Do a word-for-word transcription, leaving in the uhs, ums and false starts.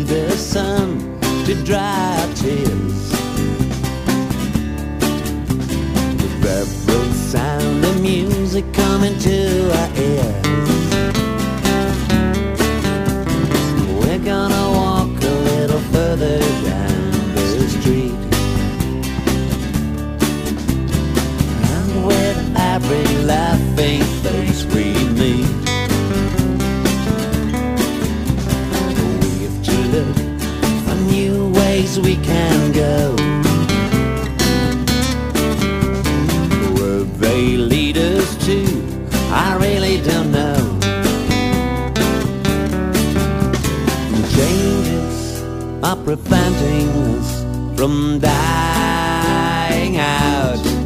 the sun to dry our tears. The reverent sound of music coming to our ears. We're gonna walk a little further down the street, and with every laughing face we meet, we've to look for new ways we can go. Will they lead us to? I really don't know. Changes are preventing us from dying out.